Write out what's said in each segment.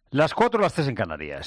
Las 4, las 3 en Canarias.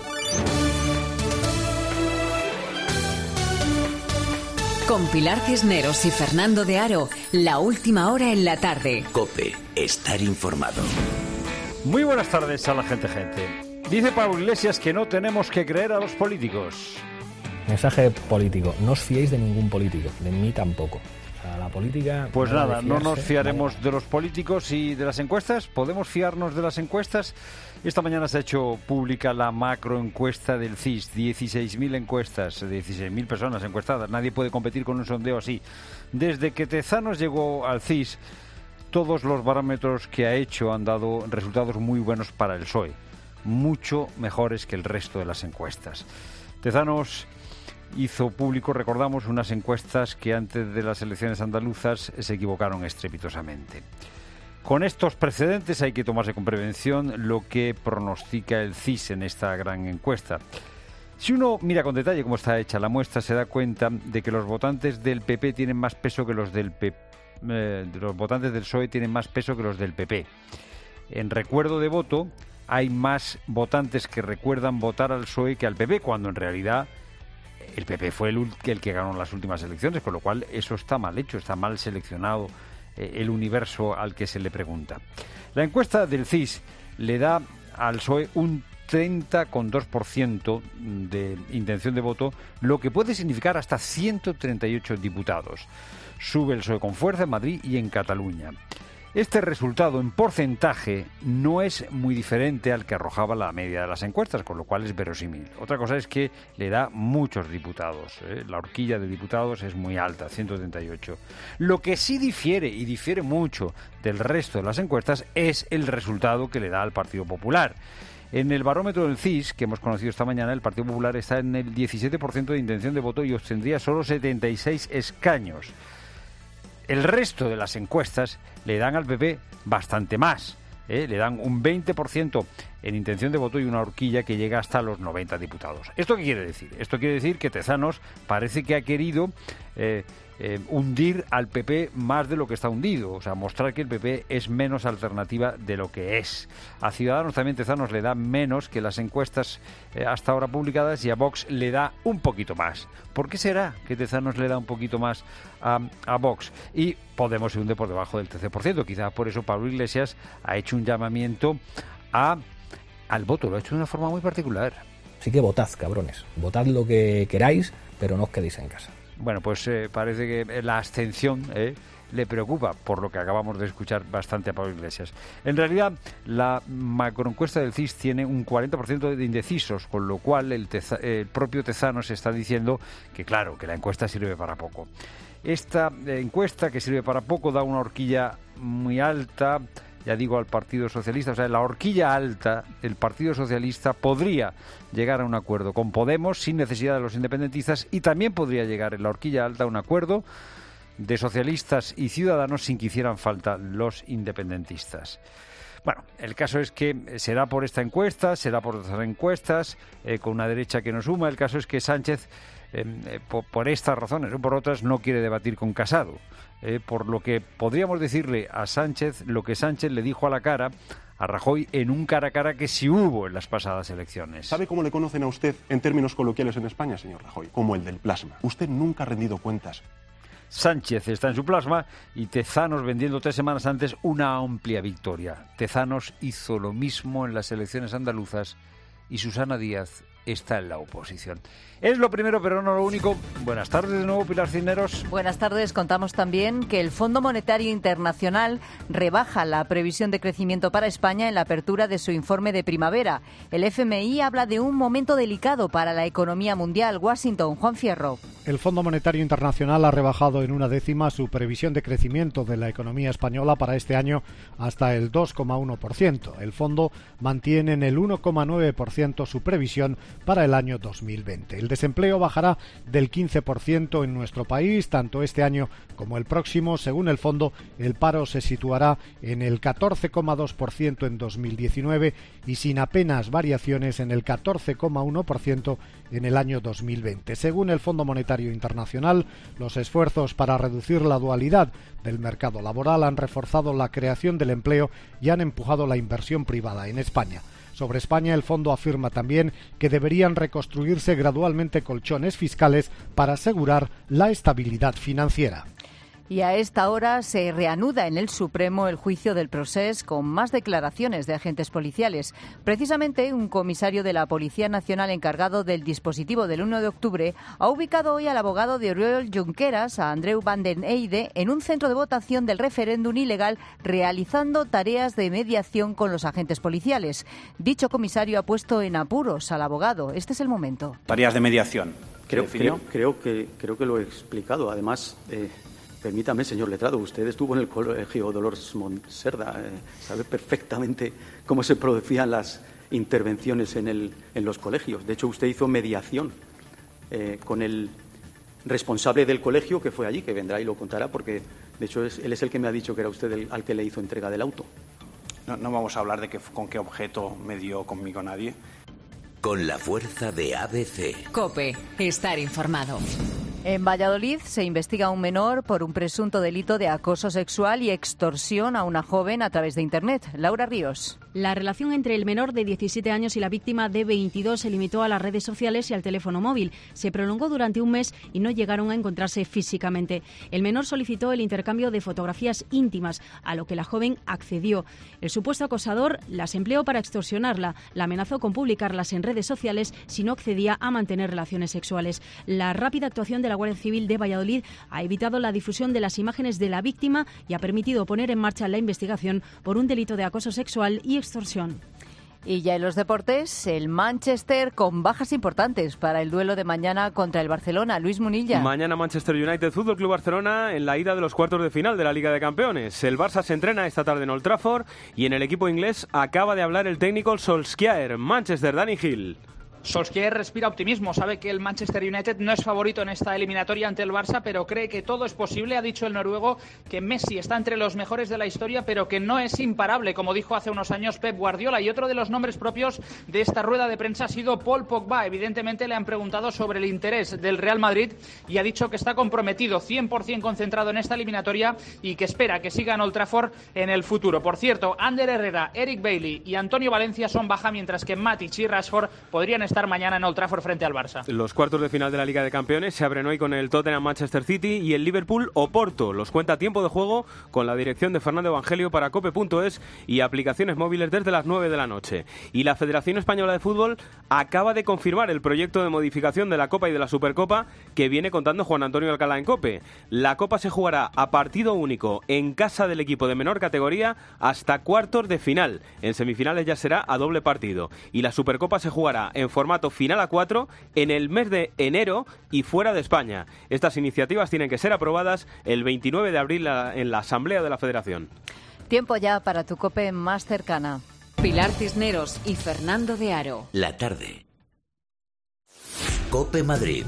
Con Pilar Cisneros y Fernando de Aro, la última hora en la tarde. COPE, estar informado. Muy buenas tardes a la gente. Dice Pablo Iglesias que no tenemos que creer a los políticos. Mensaje político: no os fiéis de ningún político, de mí tampoco. O sea, la política... Pues nada, no nos fiaremos de los políticos y de las encuestas. ¿Podemos fiarnos de las encuestas? Esta mañana se ha hecho pública la macroencuesta del CIS. 16.000 encuestas, 16.000 personas encuestadas. Nadie puede competir con un sondeo así. Desde que Tezanos llegó al CIS, todos los barómetros que ha hecho han dado resultados muy buenos para el PSOE. Mucho mejores que el resto de las encuestas. Tezanos hizo público, recordamos, unas encuestas que antes de las elecciones andaluzas se equivocaron estrepitosamente. Con estos precedentes hay que tomarse con prevención lo que pronostica el CIS en esta gran encuesta. Si uno mira con detalle cómo está hecha la muestra, se da cuenta de que los votantes del PP tienen más peso que los del los votantes del PSOE tienen más peso que los del PP. En recuerdo de voto hay más votantes que recuerdan votar al PSOE que al PP, cuando en realidad el PP fue el que ganó las últimas elecciones, con lo cual eso está mal hecho, está mal seleccionado el universo al que se le pregunta. La encuesta del CIS le da al PSOE un 30,2% de intención de voto, lo que puede significar hasta 138 diputados. Sube el PSOE con fuerza en Madrid y en Cataluña. Este resultado en porcentaje no es muy diferente al que arrojaba la media de las encuestas, con lo cual es verosímil. Otra cosa es que le da muchos diputados. La horquilla de diputados es muy alta, 138. Lo que sí difiere, y difiere mucho del resto de las encuestas, es el resultado que le da al Partido Popular. En el barómetro del CIS, que hemos conocido esta mañana, el Partido Popular está en el 17% de intención de voto y obtendría solo 76 escaños. El resto de las encuestas le dan al PP bastante más. Le dan un 20% en intención de voto y una horquilla que llega hasta los 90 diputados. ¿Esto qué quiere decir? Esto quiere decir que Tezanos parece que ha querido hundir al PP más de lo que está hundido, o sea, mostrar que el PP es menos alternativa de lo que es. A Ciudadanos también Tezanos le da menos que las encuestas hasta ahora publicadas, y a Vox le da un poquito más. ¿Por qué será que Tezanos le da un poquito más a Vox? Y Podemos se hunde por debajo del 13%. Quizás por eso Pablo Iglesias ha hecho un llamamiento al voto. Lo ha hecho de una forma muy particular. Así que votad, cabrones. Votad lo que queráis, pero no os quedéis en casa. Bueno, pues parece que la abstención le preocupa, por lo que acabamos de escuchar bastante a Pablo Iglesias. En realidad, la macroencuesta del CIS tiene un 40% de indecisos, con lo cual el propio Tezanos está diciendo que, claro, que la encuesta sirve para poco. Esta encuesta, que sirve para poco, da una horquilla muy alta, ya digo, al Partido Socialista. O sea, la horquilla alta del Partido Socialista podría llegar a un acuerdo con Podemos sin necesidad de los independentistas, y también podría llegar en la horquilla alta a un acuerdo de socialistas y ciudadanos sin que hicieran falta los independentistas. Bueno, el caso es que será por esta encuesta, será por otras encuestas, con una derecha que no suma. El caso es que Sánchez, por estas razones o por otras, no quiere debatir con Casado. Por lo que podríamos decirle a Sánchez lo que Sánchez le dijo a la cara a Rajoy en un cara a cara que sí hubo en las pasadas elecciones. ¿Sabe cómo le conocen a usted en términos coloquiales en España, señor Rajoy? Como el del plasma. Usted nunca ha rendido cuentas. Sánchez está en su plasma y Tezanos vendiendo 3 semanas antes una amplia victoria. Tezanos hizo lo mismo en las elecciones andaluzas y Susana Díaz está en la oposición. Es lo primero, pero no lo único. Buenas tardes de nuevo, Pilar Cisneros. Buenas tardes. Contamos también que el Fondo Monetario Internacional rebaja la previsión de crecimiento para España en la apertura de su informe de primavera. El FMI habla de un momento delicado para la economía mundial. Washington, Juan Fierro. El Fondo Monetario Internacional ha rebajado en 1/10 su previsión de crecimiento de la economía española para este año hasta el 2,1%. El fondo mantiene en el 1,9% su previsión para el año 2020. El desempleo bajará del 15% en nuestro país, tanto este año como el próximo. Según el fondo, el paro se situará en el 14,2% en 2019 y sin apenas variaciones en el 14,1% en el año 2020. Según el Fondo Monetario Internacional, los esfuerzos para reducir la dualidad del mercado laboral, han reforzado la creación del empleo y han empujado la inversión privada en España. Sobre España, el fondo afirma también que deberían reconstruirse gradualmente colchones fiscales para asegurar la estabilidad financiera. Y a esta hora se reanuda en el Supremo el juicio del Procés con más declaraciones de agentes policiales. Precisamente, un comisario de la Policía Nacional encargado del dispositivo del 1 de octubre ha ubicado hoy al abogado de Oriol Junqueras, a Andreu van den Eide, en un centro de votación del referéndum ilegal, realizando tareas de mediación con los agentes policiales. Dicho comisario ha puesto en apuros al abogado. Este es el momento. Tareas de mediación. Creo que lo he explicado. Además, permítame, señor letrado, usted estuvo en el colegio Dolors Monserda, sabe perfectamente cómo se producían las intervenciones en los colegios. De hecho, usted hizo mediación con el responsable del colegio que fue allí, que vendrá y lo contará, porque de hecho él es el que me ha dicho que era usted al que le hizo entrega del auto. No vamos a hablar de con qué objeto me dio conmigo nadie. Con la fuerza de ABC. COPE. Estar informado. En Valladolid se investiga a un menor por un presunto delito de acoso sexual y extorsión a una joven a través de Internet. Laura Ríos. La relación entre el menor de 17 años y la víctima de 22 se limitó a las redes sociales y al teléfono móvil. Se prolongó durante un mes y no llegaron a encontrarse físicamente. El menor solicitó el intercambio de fotografías íntimas, a lo que la joven accedió. El supuesto acosador las empleó para extorsionarla. La amenazó con publicarlas en redes sociales si no accedía a mantener relaciones sexuales. La rápida actuación de la Guardia Civil de Valladolid ha evitado la difusión de las imágenes de la víctima y ha permitido poner en marcha la investigación por un delito de acoso sexual y extorsión. Y ya en los deportes, el Manchester con bajas importantes para el duelo de mañana contra el Barcelona. Luis Munilla. Mañana Manchester United Fútbol Club Barcelona en la ida de los cuartos de final de la Liga de Campeones. El Barça se entrena esta tarde en Old Trafford y en el equipo inglés acaba de hablar el técnico Solskjaer. Manchester, Dani Gil. Solskjaer respira optimismo, sabe que el Manchester United no es favorito en esta eliminatoria ante el Barça, pero cree que todo es posible. Ha dicho el noruego que Messi está entre los mejores de la historia, pero que no es imparable, como dijo hace unos años Pep Guardiola. Y otro de los nombres propios de esta rueda de prensa ha sido Paul Pogba. Evidentemente le han preguntado sobre el interés del Real Madrid y ha dicho que está comprometido, 100% concentrado en esta eliminatoria y que espera que siga en Old Trafford en el futuro. Por cierto, Ander Herrera, Eric Bailly y Antonio Valencia son baja, mientras que Matic y Rashford podrían estar mañana en Old Trafford frente al Barça. Los cuartos de final de la Liga de Campeones se abren hoy con el Tottenham Manchester City y el Liverpool Oporto. Los cuenta tiempo de juego con la dirección de Fernando Evangelio para cope.es y aplicaciones móviles desde las 9 de la noche. Y la Federación Española de Fútbol acaba de confirmar el proyecto de modificación de la Copa y de la Supercopa que viene contando Juan Antonio Alcalá en COPE. La Copa se jugará a partido único en casa del equipo de menor categoría hasta cuartos de final. En semifinales ya será a doble partido. Y la Supercopa se jugará en formato final a 4 en el mes de enero y fuera de España. Estas iniciativas tienen que ser aprobadas el 29 de abril en la Asamblea de la Federación. Tiempo ya para tu COPE más cercana. Pilar Cisneros y Fernando de Aro. La tarde. COPE Madrid.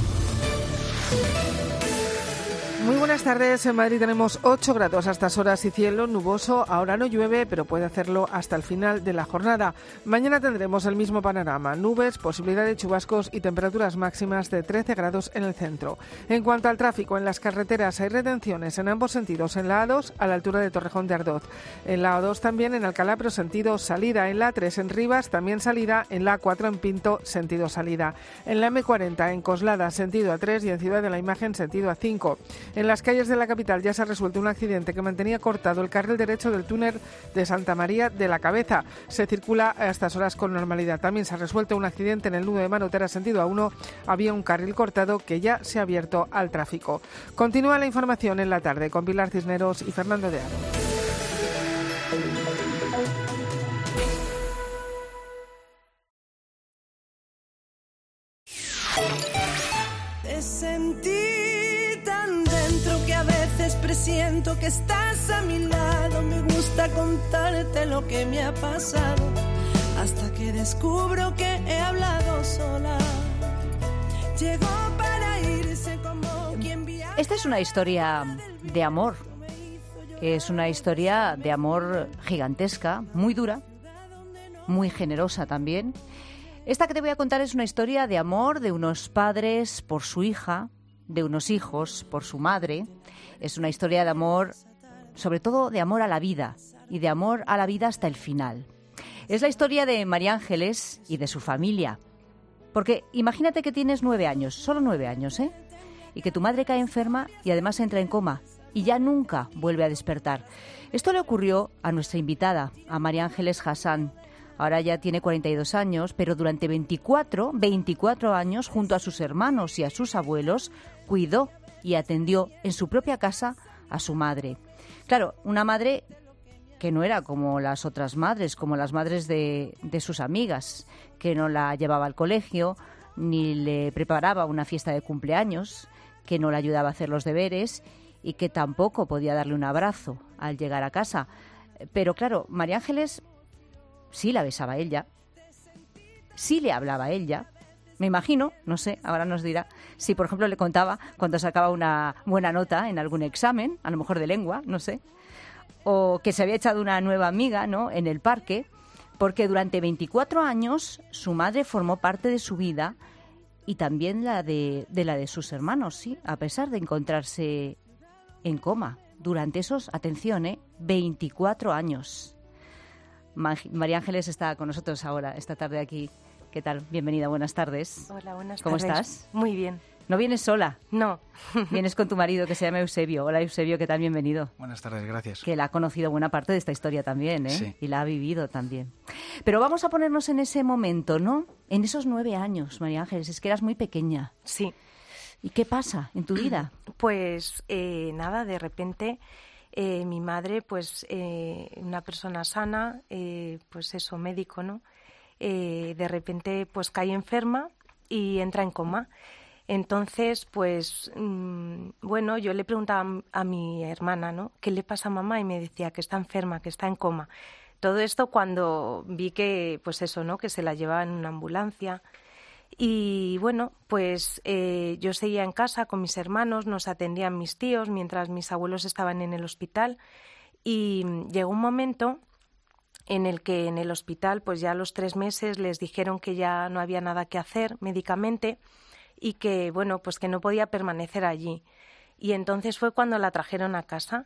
Muy buenas tardes. En Madrid tenemos 8 grados a estas horas y cielo nuboso. Ahora no llueve, pero puede hacerlo hasta el final de la jornada. Mañana tendremos el mismo panorama. Nubes, posibilidad de chubascos y temperaturas máximas de 13 grados en el centro. En cuanto al tráfico, en las carreteras hay retenciones en ambos sentidos. En la A2, a la altura de Torrejón de Ardoz. En la A2 también en Alcalá, pero sentido salida. En la A3 en Rivas, también salida. En la A4 en Pinto, sentido salida. En la M40 en Coslada, sentido A3 y en Ciudad de la Imagen, sentido A5. En las calles de la capital ya se ha resuelto un accidente que mantenía cortado el carril derecho del túnel de Santa María de la Cabeza. Se circula a estas horas con normalidad. También se ha resuelto un accidente en el nudo de Manotera sentido A1. Había un carril cortado que ya se ha abierto al tráfico. Continúa la información en la tarde con Pilar Cisneros y Fernando de Aro. Te sentí tan dentro que a veces presiento que estás a mi lado. Me gusta contarte lo que me ha pasado hasta que descubro que he hablado sola. Llegó para irse como quien viaja. Esta es una historia de amor. Es una historia de amor gigantesca, muy dura, muy generosa también. Esta que te voy a contar es una historia de amor de unos padres por su hija, de unos hijos por su madre. Es una historia de amor, sobre todo de amor a la vida, y de amor a la vida hasta el final. Es la historia de María Ángeles y de su familia. Porque imagínate que tienes 9 años, solo 9 años, ¿eh? Y que tu madre cae enferma y además entra en coma y ya nunca vuelve a despertar. Esto le ocurrió a nuestra invitada, a María Ángeles Hassan. Ahora ya tiene 42 años, pero durante 24 años, junto a sus hermanos y a sus abuelos, cuidó y atendió en su propia casa a su madre. Claro, una madre que no era como las otras madres, como las madres de sus amigas, que no la llevaba al colegio, ni le preparaba una fiesta de cumpleaños, que no le ayudaba a hacer los deberes y que tampoco podía darle un abrazo al llegar a casa. Pero claro, María Ángeles sí la besaba a ella, sí le hablaba a ella. Me imagino, no sé, ahora nos dirá, si por ejemplo le contaba cuando sacaba una buena nota en algún examen, a lo mejor de lengua, no sé, o que se había echado una nueva amiga, ¿no?, en el parque, porque durante 24 años su madre formó parte de su vida y también la de sus hermanos, sí, a pesar de encontrarse en coma durante esos, atención, 24 años. María Ángeles está con nosotros ahora, esta tarde aquí. ¿Qué tal? Bienvenida, buenas tardes. Hola, buenas tardes. ¿Cómo estás? Muy bien. ¿No vienes sola? No. Vienes con tu marido, que se llama Eusebio. Hola, Eusebio, ¿qué tal? Bienvenido. Buenas tardes, gracias. Que la ha conocido buena parte de esta historia también, ¿eh? Sí. Y la ha vivido también. Pero vamos a ponernos en ese momento, ¿no? En esos 9 años, María Ángeles, es que eras muy pequeña. Sí. ¿Y qué pasa en tu vida? Pues nada, de repente mi madre, pues una persona sana, pues eso, médico, ¿no? De repente pues cae enferma y entra en coma. Entonces, pues, bueno, yo le preguntaba a mi hermana, ¿no?, ¿qué le pasa a mamá? Y me decía que está enferma, que está en coma. Todo esto cuando vi que, pues eso, ¿no?, que se la llevaba en una ambulancia. Y bueno, pues yo seguía en casa con mis hermanos, nos atendían mis tíos mientras mis abuelos estaban en el hospital. Y llegó un momento en el que en el hospital, pues ya a los 3 meses les dijeron que ya no había nada que hacer médicamente y que, bueno, pues que no podía permanecer allí. Y entonces fue cuando la trajeron a casa.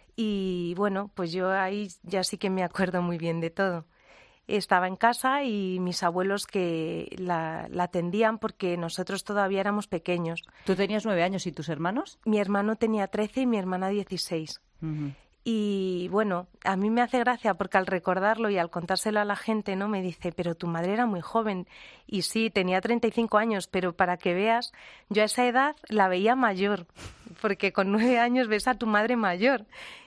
Y bueno, pues yo ahí ya sí que me acuerdo muy bien de todo. Estaba en casa y mis abuelos que la atendían porque nosotros todavía éramos pequeños. ¿Tú tenías 9 años y tus hermanos? Mi hermano tenía 13 y mi hermana 16. Uh-huh. Y bueno, a mí me hace gracia porque al recordarlo y al contárselo a la gente, ¿no?, me dice, pero tu madre era muy joven. Y sí, tenía 35 años, pero para que veas, yo a esa edad la veía mayor, porque con 9 años ves a tu madre mayor.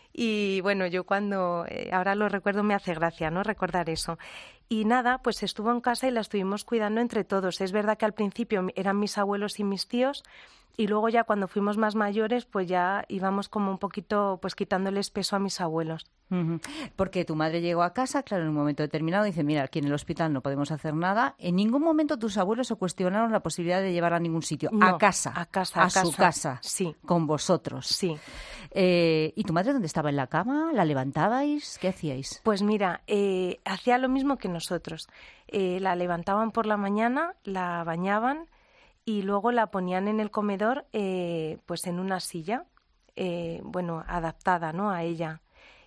Y bueno, yo cuando ahora lo recuerdo me hace gracia, ¿no?, recordar eso. Y nada, pues estuvo en casa y la estuvimos cuidando entre todos. Es verdad que al principio eran mis abuelos y mis tíos, y luego ya cuando fuimos más mayores, pues ya íbamos como un poquito pues quitándoles peso a mis abuelos. Uh-huh. Porque tu madre llegó a casa, claro, en un momento determinado, dice, mira, aquí en el hospital no podemos hacer nada. En ningún momento tus abuelos se cuestionaron la posibilidad de llevarla a ningún sitio. No, a casa. A su casa. Sí. Con vosotros. Sí. ¿Y tu madre dónde estaba? ¿En la cama? ¿La levantabais? ¿Qué hacíais? Pues mira, hacía lo mismo que nosotros. La levantaban por la mañana, la bañaban y luego la ponían en el comedor pues en una silla, bueno, adaptada, ¿no?, a ella.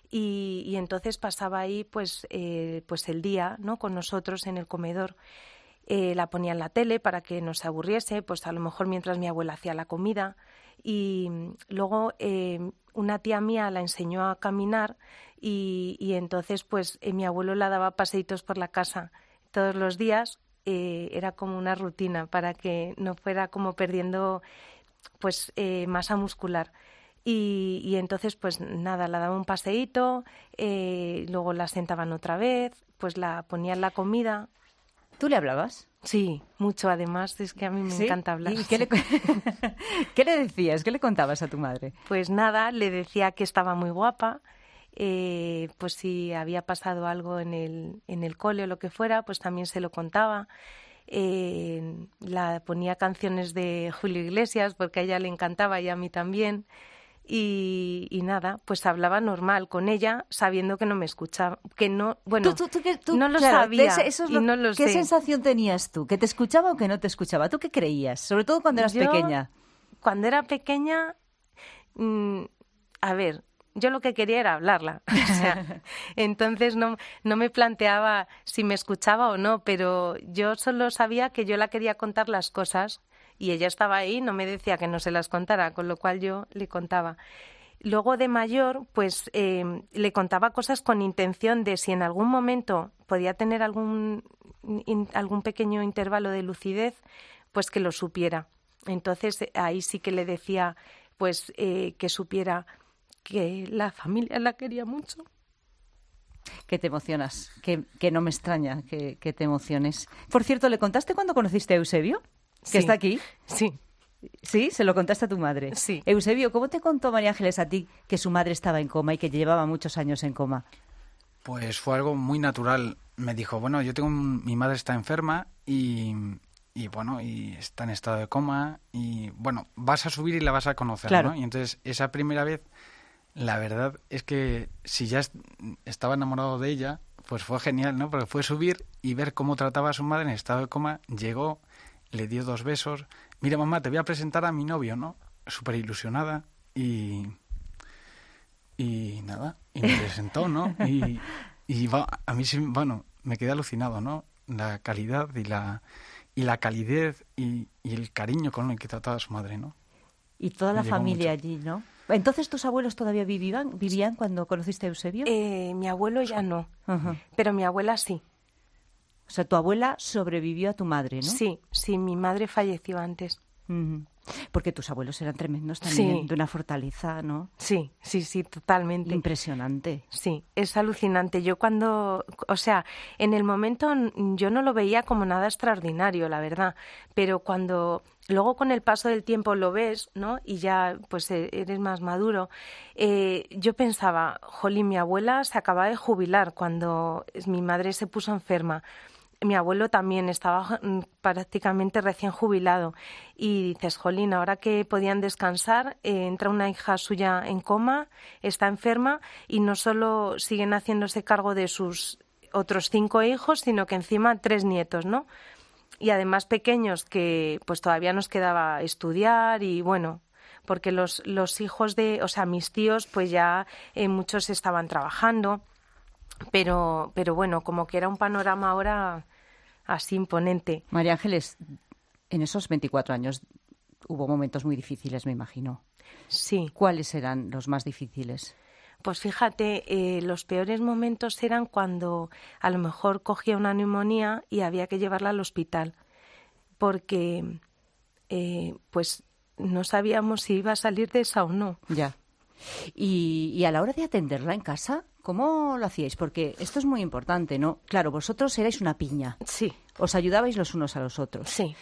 Y entonces pasaba ahí pues el día, ¿no?, con nosotros en el comedor. La ponía en la tele para que no se aburriese, pues a lo mejor mientras mi abuela hacía la comida. Y luego una tía mía la enseñó a caminar y entonces pues mi abuelo la daba paseitos por la casa todos los días. Era como una rutina para que no fuera como perdiendo pues masa muscular. Y entonces pues nada, la daba un paseíto, luego la sentaban otra vez, pues la ponían la comida. ¿Tú le hablabas? Sí, mucho. Además, es que a mí me encanta hablar. ¿Y qué le decías? ¿Qué le contabas a tu madre? Pues nada, le decía que estaba muy guapa, pues si había pasado algo en el cole o lo que fuera, pues también se lo contaba. La ponía canciones de Julio Iglesias porque a ella le encantaba y a mí también. Y nada, pues hablaba normal con ella, sabiendo que no me escuchaba, que no, bueno, tú, no lo claro, sabía eso es y no lo sé. ¿Qué sensación tenías tú? ¿Que te escuchaba o que no te escuchaba? ¿Tú qué creías? Sobre todo cuando eras pequeña. cuando era pequeña, a ver, yo lo que quería era hablarla. O sea, entonces no me planteaba si me escuchaba o no, pero yo solo sabía que yo la quería contar las cosas y ella estaba ahí, no me decía que no se las contara, con lo cual yo le contaba. Luego de mayor, pues le contaba cosas con intención de si en algún momento podía tener algún pequeño intervalo de lucidez, pues que lo supiera. Entonces ahí sí que le decía pues que supiera que la familia la quería mucho. Que te emocionas, que no me extraña que te emociones. Por cierto, ¿le contaste cuando conociste a Eusebio? ¿Que Sí. está aquí? Sí. ¿Sí? ¿Se lo contaste a tu madre? Sí. Eusebio, ¿cómo te contó María Ángeles a ti que su madre estaba en coma y que llevaba muchos años en coma? Pues fue algo muy natural. Me dijo, bueno, mi madre está enferma y está en estado de coma y, bueno, vas a subir y la vas a conocer, Claro. ¿no? Y entonces, esa primera vez, la verdad es que si ya estaba enamorado de ella, pues fue genial, ¿no? Porque fue subir y ver cómo trataba a su madre en estado de coma. Llegó, le dio 2 besos. Mira, mamá, te voy a presentar a mi novio, ¿no? Súper ilusionada y nada, y me presentó, ¿no? A mí sí, bueno, me quedé alucinado, ¿no? La calidad y la calidez y el cariño con el que trataba a su madre, ¿no? Y toda Me la llegó familia mucho. allí, ¿no? Entonces, ¿tus abuelos todavía vivían cuando conociste a Eusebio? Mi abuelo ya no, Ajá. pero mi abuela sí. O sea, tu abuela sobrevivió a tu madre, ¿no? Sí, mi madre falleció antes. Ujú. Porque tus abuelos eran tremendos también, Sí. de una fortaleza, ¿no? Sí, totalmente. Impresionante. Sí, es alucinante. Yo en el momento yo no lo veía como nada extraordinario, la verdad, pero cuando luego con el paso del tiempo lo ves, ¿no? Y ya pues eres más maduro, yo pensaba, jolín, mi abuela se acaba de jubilar cuando mi madre se puso enferma. Mi abuelo también estaba prácticamente recién jubilado y dices, jolín, ahora que podían descansar, entra una hija suya en coma, está enferma y no solo siguen haciéndose cargo de sus otros 5 hijos, sino que encima 3 nietos, ¿no? Y además pequeños que pues todavía nos quedaba estudiar y bueno, porque los hijos mis tíos pues ya muchos estaban trabajando. Pero bueno, como que era un panorama ahora así imponente. María Ángeles, en esos 24 años hubo momentos muy difíciles, me imagino. Sí. ¿Cuáles eran los más difíciles? Pues fíjate, los peores momentos eran cuando a lo mejor cogía una neumonía y había que llevarla al hospital, porque pues no sabíamos si iba a salir de esa o no. Ya. Y a la hora de atenderla en casa, ¿cómo lo hacíais? Porque esto es muy importante, ¿no? Claro, vosotros erais una piña. Sí. Os ayudabais los unos a los otros. Sí.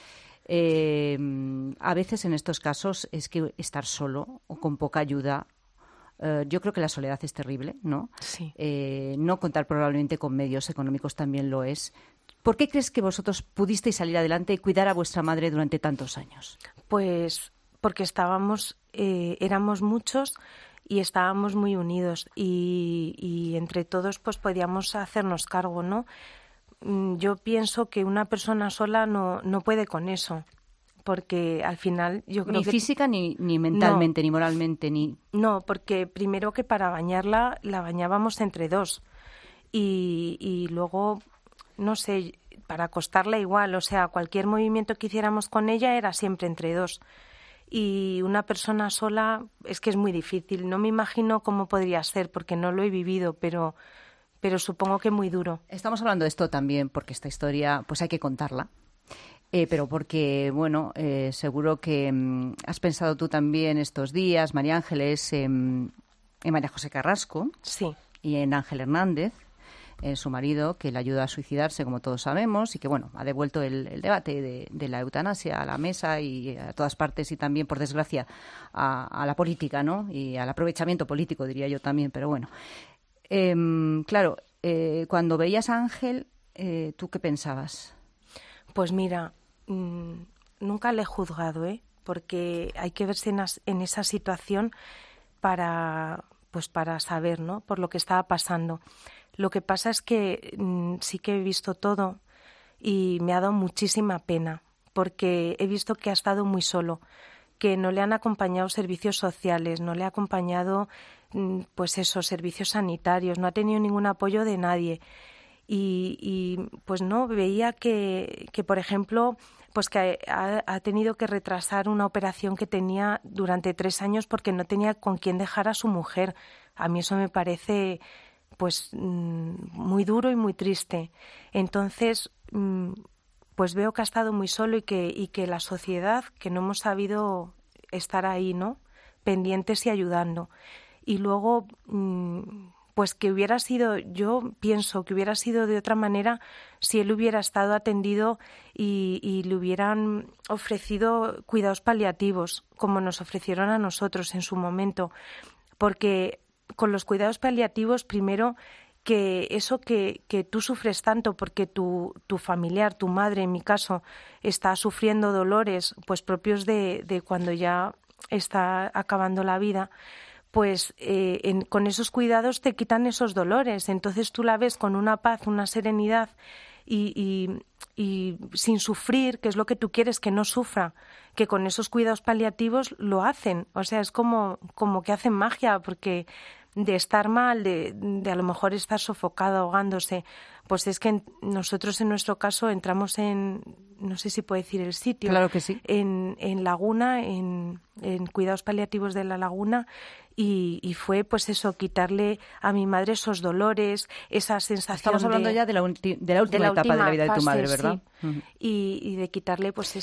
A veces en estos casos es que estar solo o con poca ayuda, yo creo que la soledad es terrible, ¿no? Sí. No contar probablemente con medios económicos también lo es. ¿Por qué crees que vosotros pudisteis salir adelante y cuidar a vuestra madre durante tantos años? Pues porque éramos muchos y estábamos muy unidos y entre todos pues podíamos hacernos cargo, ¿no? Yo pienso que una persona sola no puede con eso, porque al final yo creo ni que... física, ni mentalmente, ni moralmente, ni... No, porque primero que para bañarla, la bañábamos entre 2 y luego, no sé, para acostarla igual, o sea, cualquier movimiento que hiciéramos con ella era siempre entre 2. Y una persona sola es que es muy difícil. No me imagino cómo podría ser, porque no lo he vivido, pero supongo que muy duro. Estamos hablando de esto también porque esta historia pues hay que contarla. Pero porque, bueno, seguro que has pensado tú también estos días, María Ángeles, en María José Carrasco. Sí. Y en Ángel Hernández, su marido, que le ayuda a suicidarse, como todos sabemos, y que, bueno, ha devuelto el debate de la eutanasia a la mesa y a todas partes, y también, por desgracia, a la política, ¿no? Y al aprovechamiento político, diría yo también, pero bueno. Claro, cuando veías a Ángel, ¿tú qué pensabas? Pues mira, nunca le he juzgado, porque hay que verse en esa situación para saber, ¿no?, por lo que estaba pasando. Lo que pasa es que sí que he visto todo y me ha dado muchísima pena, porque he visto que ha estado muy solo, que no le han acompañado servicios sociales, no le ha acompañado, pues esos servicios sanitarios, no ha tenido ningún apoyo de nadie. Y pues no, veía que por ejemplo, pues que ha tenido que retrasar una operación que tenía durante 3 años porque no tenía con quién dejar a su mujer. A mí eso me parece pues muy duro y muy triste. Entonces, pues veo que ha estado muy solo y que la sociedad, que no hemos sabido estar ahí, ¿no?, pendientes y ayudando. Y luego, pues que hubiera sido, yo pienso que hubiera sido de otra manera si él hubiera estado atendido y le hubieran ofrecido cuidados paliativos, como nos ofrecieron a nosotros en su momento. Porque con los cuidados paliativos, primero, que eso que tú sufres tanto porque tu familiar, tu madre en mi caso, está sufriendo dolores pues propios de cuando ya está acabando la vida, pues con esos cuidados te quitan esos dolores. Entonces tú la ves con una paz, una serenidad y sin sufrir, que es lo que tú quieres, que no sufra, que con esos cuidados paliativos lo hacen. O sea, es como que hacen magia, porque de estar mal, de a lo mejor estar sofocado, ahogándose, pues es que nosotros en nuestro caso entramos en, no sé si puedo decir el sitio. Claro que sí. En Laguna, en cuidados paliativos de La Laguna, y fue pues eso, quitarle a mi madre esos dolores, esa sensación. Estamos hablando ya de la última etapa de la vida de tu madre, ¿verdad? Sí. Uh-huh. Y de quitarle pues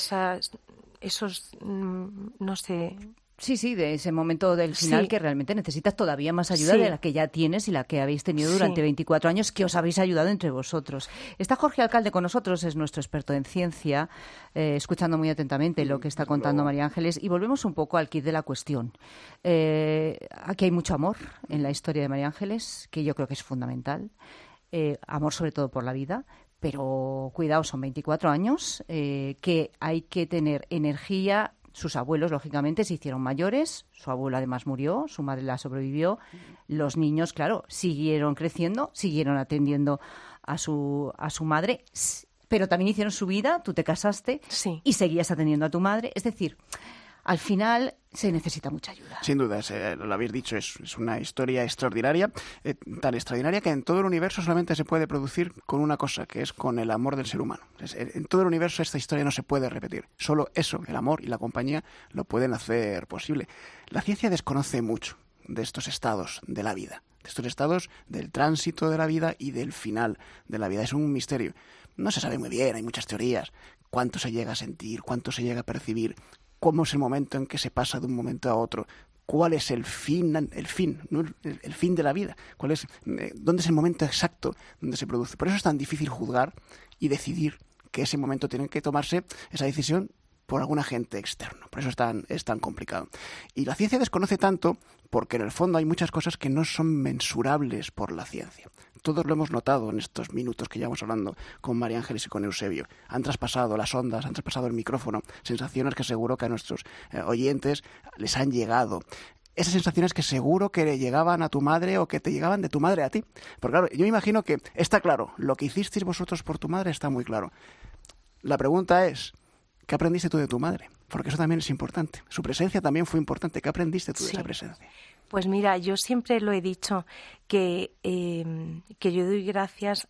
esos, no sé. Sí, de ese momento del final, que realmente necesitas todavía más ayuda de la que ya tienes y la que habéis tenido durante 24 años, que os habéis ayudado entre vosotros. Está Jorge Alcalde con nosotros, es nuestro experto en ciencia, escuchando muy atentamente lo que está contando María Ángeles, y volvemos un poco al quid de la cuestión. Aquí hay mucho amor en la historia de María Ángeles, que yo creo que es fundamental, amor sobre todo por la vida. Pero cuidado, son 24 años, que hay que tener energía. Sus abuelos, lógicamente, se hicieron mayores, su abuelo además murió, su madre la sobrevivió, los niños, claro, siguieron creciendo, siguieron atendiendo a su madre, pero también hicieron su vida, tú te casaste y seguías atendiendo a tu madre, es decir, al final se necesita mucha ayuda. Sin duda, lo habéis dicho, es una historia extraordinaria, tan extraordinaria que en todo el universo solamente se puede producir con una cosa, que es con el amor del ser humano. En todo el universo esta historia no se puede repetir. Solo eso, el amor y la compañía, lo pueden hacer posible. La ciencia desconoce mucho de estos estados de la vida, de estos estados del tránsito de la vida y del final de la vida. Es un misterio. No se sabe muy bien, hay muchas teorías. Cuánto se llega a sentir, cuánto se llega a percibir, cómo es el momento en que se pasa de un momento a otro, cuál es el fin, ¿no? el fin de la vida, dónde es el momento exacto donde se produce. Por eso es tan difícil juzgar y decidir que ese momento tiene que tomarse esa decisión por algún agente externo. Por eso es tan complicado. Y la ciencia desconoce tanto porque en el fondo hay muchas cosas que no son mensurables por la ciencia. Todos lo hemos notado en estos minutos que llevamos hablando con María Ángeles y con Eusebio. Han traspasado las ondas, han traspasado el micrófono, sensaciones que seguro que a nuestros oyentes les han llegado. Esas sensaciones que seguro que le llegaban a tu madre o que te llegaban de tu madre a ti. Porque claro, yo me imagino que está claro, lo que hicisteis vosotros por tu madre está muy claro. La pregunta es, ¿qué aprendiste tú de tu madre? Porque eso también es importante. Su presencia también fue importante. ¿Qué aprendiste tú de esa presencia? Pues mira, yo siempre lo he dicho, que yo doy gracias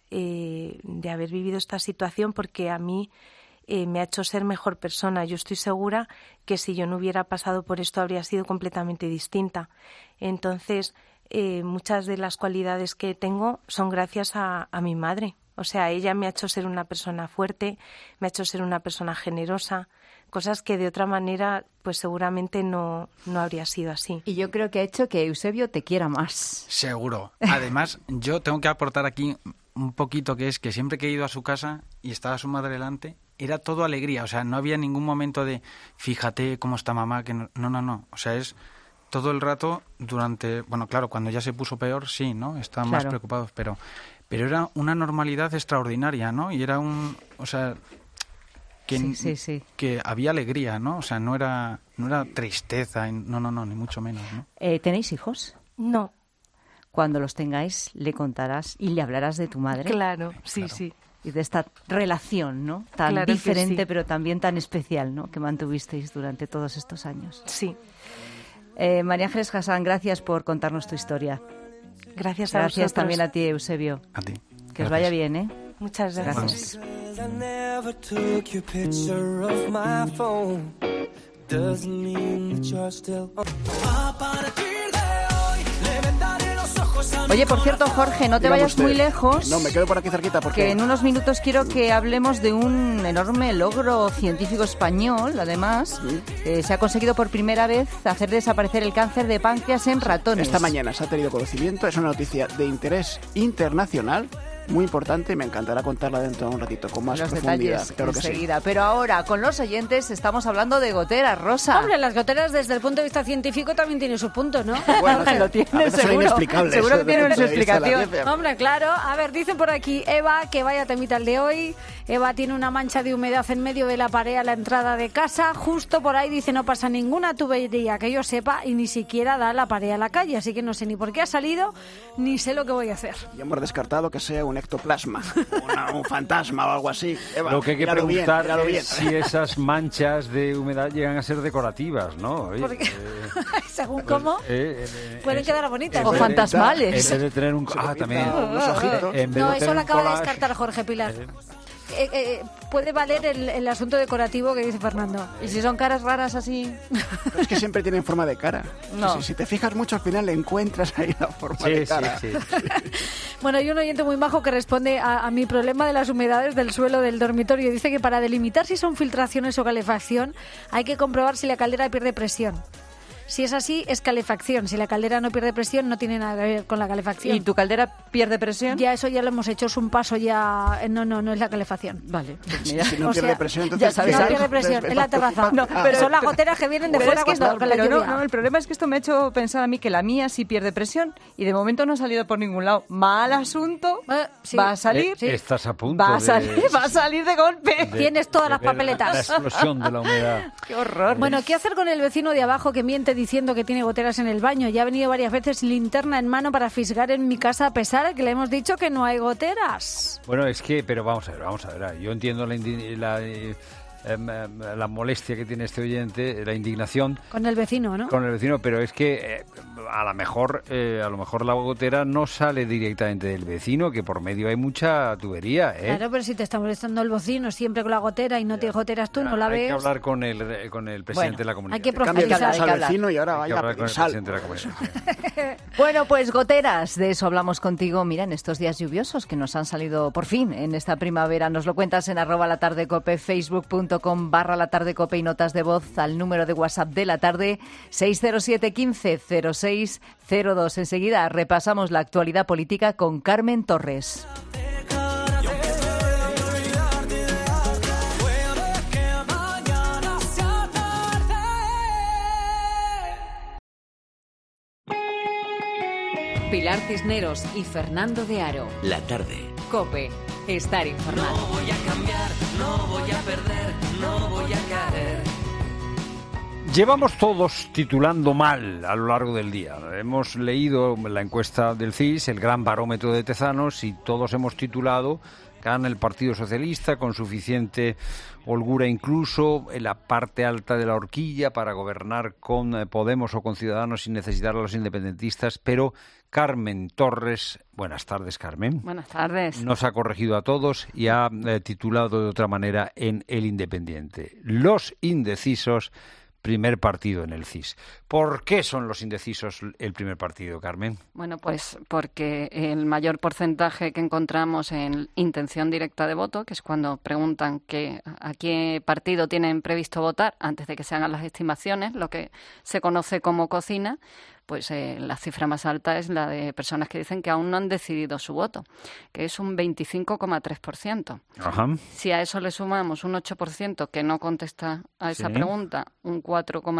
de haber vivido esta situación porque a mí me ha hecho ser mejor persona. Yo estoy segura que si yo no hubiera pasado por esto habría sido completamente distinta. Entonces, muchas de las cualidades que tengo son gracias a mi madre. O sea, ella me ha hecho ser una persona fuerte, me ha hecho ser una persona generosa, cosas que de otra manera pues seguramente no habría sido así. Y yo creo que ha hecho que Eusebio te quiera más. Seguro. Además, yo tengo que aportar aquí un poquito, que es que siempre que he ido a su casa y estaba su madre delante, era todo alegría. O sea, no había ningún momento de fíjate cómo está mamá, que no. O sea, es todo el rato durante... Bueno, claro, cuando ya se puso peor, sí, ¿no? Estaban más preocupados, pero era una normalidad extraordinaria, ¿no? Y era o sea, que había alegría, ¿no? O sea, no era tristeza, no, ni mucho menos, ¿no? ¿Tenéis hijos? No. Cuando los tengáis, le contarás y le hablarás de tu madre. Claro, sí. y de esta relación, ¿no? Tan Claro que diferente, sí. pero también tan especial, ¿no? Que mantuvisteis durante todos estos años. Sí. María Ángeles Hassan, gracias por contarnos tu historia. Gracias a Gracias vosotros. también a ti, Eusebio. A ti. Que os vaya bien, ¿eh? Muchas gracias. I never took your picture of my phone. Doesn't mean that you're still on. A partir de hoy le vendaré los ojos a mi Oye, por cierto, Jorge, no te Dígame vayas usted. muy lejos. No, me quedo por aquí cerquita porque... Que en unos minutos quiero que hablemos de un enorme logro científico español, además. Se ha conseguido por primera vez hacer desaparecer el cáncer de páncreas en ratones. Esta mañana se ha tenido conocimiento, es una noticia de interés internacional, muy importante, y me encantará contarla dentro de un ratito, con más Los profundidad. detalles Claro que sí. enseguida. Pero ahora, con los oyentes, estamos hablando de goteras, Rosa. Hombre, las goteras desde el punto de vista científico también tienen sus puntos, ¿no? Bueno, Lo tiene, a veces seguro. es inexplicable. Seguro eso que tiene desde su el punto de vista de la explicación. ciencia. Hombre, claro. A ver, dicen por aquí, Eva, que vaya temita el de hoy. Eva tiene una mancha de humedad en medio de la pared a la entrada de casa. Justo por ahí dice no pasa ninguna tubería que yo sepa y ni siquiera da la pared a la calle. Así que no sé ni por qué ha salido, ni sé lo que voy a hacer. Ya hemos descartado que sea un ectoplasma, un fantasma o algo así. Eva, Lo que hay que míralo bien, preguntar míralo bien. es si esas manchas de humedad llegan a ser decorativas, ¿no? Oye, Porque, según cómo, pueden quedar bonitas. O fantasmales. En vez de tener un... Ah, también. Unos ojitos. En vez No, de eso tener lo un acaba de collage, descartar Jorge Pilar. Puede valer el asunto decorativo que dice Fernando. ¿Y si son caras raras así? Pero es que siempre tienen forma de cara. No. Si te fijas mucho, al final le encuentras ahí la forma de cara. Sí. Bueno, hay un oyente muy majo que responde a mi problema de las humedades del suelo del dormitorio. Dice que para delimitar si son filtraciones o calefacción hay que comprobar si la caldera pierde presión. Si es así, es calefacción. Si la caldera no pierde presión, no tiene nada que ver con la calefacción. ¿Y tu caldera pierde presión? Ya eso ya lo hemos hecho, es un paso ya... No es la calefacción. Vale, pues mira. Si no O pierde sea, presión, entonces... ya sabes, No algo. pierde presión, es la terraza. No, pero- son las goteras que vienen de Pero fuera es que cuando con la pero lluvia. no, el problema es que esto me ha hecho pensar a mí que la mía sí pierde presión y de momento no ha salido por ningún lado. Mal asunto, Sí. va a salir. Estás a punto Va a salir de golpe. Tienes todas las de ver papeletas. La explosión de la humedad. Qué horror. Bueno, ¿qué hacer con el vecino de abajo que miente diciendo que tiene goteras en el baño? Ya ha venido varias veces linterna en mano para fisgar en mi casa a pesar de que le hemos dicho que no hay goteras. Bueno, es que, pero vamos a ver. Yo entiendo la molestia que tiene este oyente, la indignación Con el vecino, ¿no? con el vecino, pero es que a lo mejor la gotera no sale directamente del vecino, que por medio hay mucha tubería, ¿eh? Claro, pero si te está molestando el vecino siempre con la gotera y no tienes goteras tú, no la Hay ves. que hablar con el presidente de la comunidad. hay que Cambia profundizar. al vecino y ahora Hay que vaya a hablar con pedir el sal. presidente de la comunidad. Bueno, pues goteras, de eso hablamos contigo. Mira, en estos días lluviosos que nos han salido por fin en esta primavera. Nos lo cuentas en @latardecope, facebook.com/latardecope y notas de voz al número de WhatsApp de la tarde 607 15 06 02. Enseguida repasamos la actualidad política con Carmen Torres. Pilar Cisneros y Fernando de Aro. La tarde. COPE. Estar informado. No voy a cambiar, no voy a perder, no voy a caer. Llevamos todos titulando mal a lo largo del día. Hemos leído la encuesta del CIS, el gran barómetro de Tezanos, y todos hemos titulado gana el Partido Socialista con suficiente holgura, incluso en la parte alta de la horquilla, para gobernar con Podemos o con Ciudadanos sin necesitar a los independentistas. Pero Carmen Torres, buenas tardes, Carmen. Buenas tardes. Nos ha corregido a todos y ha titulado de otra manera en El Independiente: los indecisos, primer partido en el CIS. ¿Por qué son los indecisos el primer partido, Carmen? Bueno, pues porque el mayor porcentaje que encontramos en intención directa de voto, que es cuando preguntan a qué partido tienen previsto votar antes de que se hagan las estimaciones, lo que se conoce como cocina, pues la cifra más alta es la de personas que dicen que aún no han decidido su voto, que es un 25,3%. Ajá. Si a eso le sumamos un 8% que no contesta a esa Sí. pregunta, un